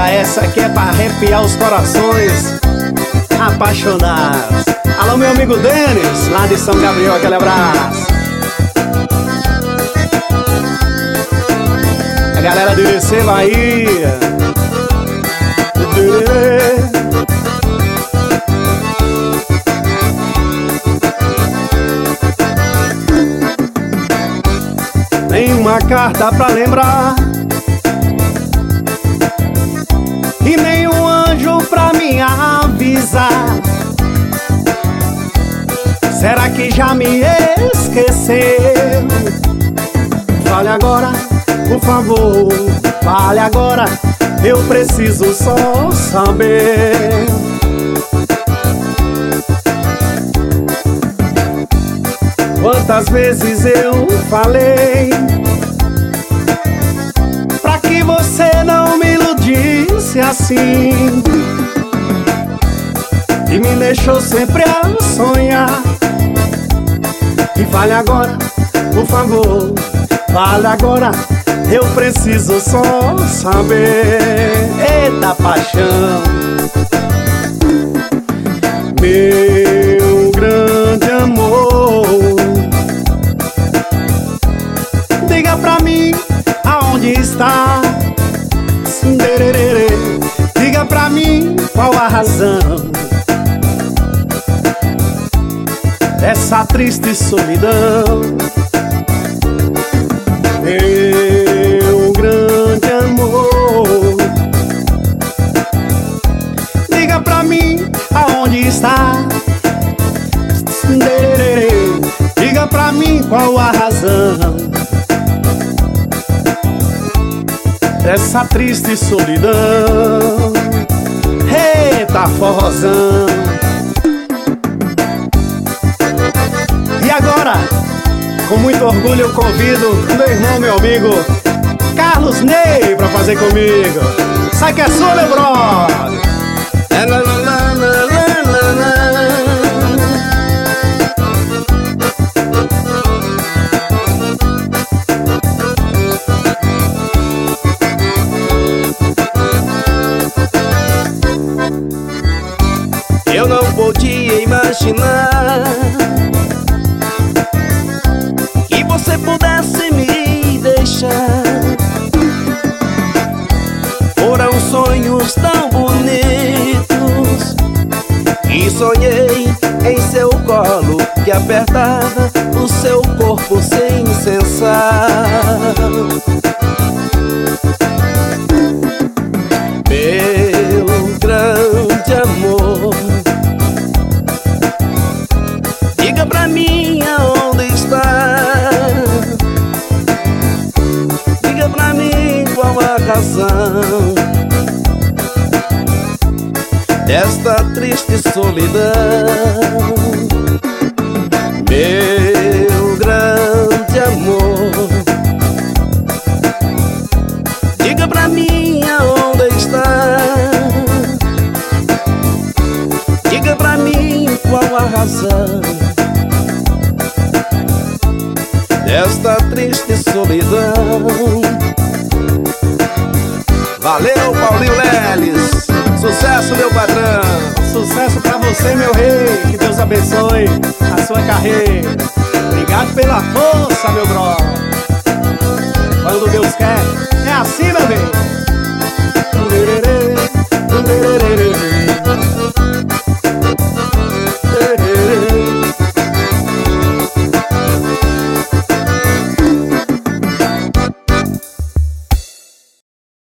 Essa aqui é pra arrepiar os corações apaixonados. Alô, meu amigo Denis, lá de São Gabriel, aquele abraço. A galera de DC Bahia. Tem uma carta pra lembrar e nem um anjo pra me avisar. Será que já me esqueceu? Fale agora, por favor, fale agora. Eu preciso só saber. Quantas vezes eu falei pra que você não me iludisse assim e me deixou sempre a sonhar. E fale agora, por favor, fale agora. Eu preciso só saber. Eita paixão, meu grande amor, diga pra mim aonde está. Diga pra mim qual a razão dessa triste solidão. Meu grande amor, diga pra mim aonde está. Diga pra mim qual a razão dessa triste solidão. Eita forrozão. E agora, com muito orgulho eu convido meu irmão, meu amigo Carlos Ney pra fazer comigo. Sai que é sua, meu brother. Eu não podia imaginar que você pudesse me deixar. Foram sonhos tão bonitos e sonhei em seu colo que apertava o seu corpo sem cessar. Meu grande amor, diga pra mim aonde está. Diga pra mim qual a razão desta triste solidão. Meu grande amor, diga pra mim aonde está. Diga pra mim qual a razão desta triste solidão. Valeu, Paulinho Leles. Sucesso, meu patrão. Sucesso pra você, meu rei. Que Deus abençoe a sua carreira. Obrigado pela força, meu brother. Quando Deus quer, é assim.